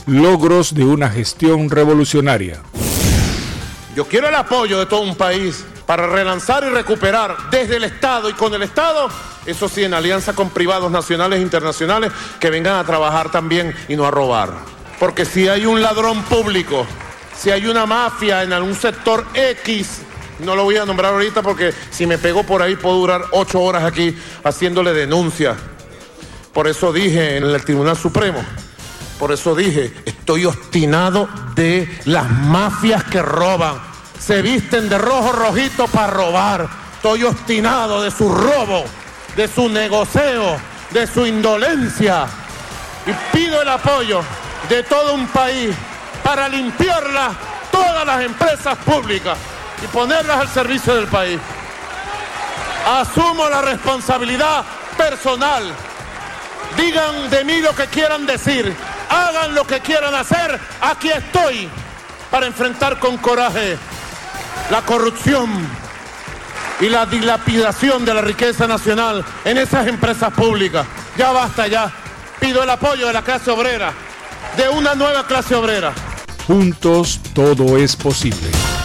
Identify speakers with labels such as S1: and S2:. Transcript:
S1: logros de una gestión revolucionaria.
S2: Yo quiero el apoyo de todo un país para relanzar y recuperar desde el Estado y con el Estado, eso sí, en alianza con privados nacionales e internacionales que vengan a trabajar también y no a robar. Porque si hay un ladrón público, si hay una mafia en algún sector X, no lo voy a nombrar ahorita porque si me pego por ahí puedo durar 8 horas aquí haciéndole denuncia. Por eso dije en el Tribunal Supremo, por eso dije, estoy obstinado de las mafias que roban. Se visten de rojo rojito para robar. Estoy obstinado de su robo, de su negocio, de su indolencia. Y pido el apoyo de todo un país para limpiarlas todas las empresas públicas y ponerlas al servicio del país. Asumo la responsabilidad personal. Digan de mí lo que quieran decir, hagan lo que quieran hacer. Aquí estoy para enfrentar con coraje la corrupción y la dilapidación de la riqueza nacional en esas empresas públicas. Ya basta ya. Pido el apoyo de la clase obrera, de una nueva clase obrera.
S1: Juntos todo es posible.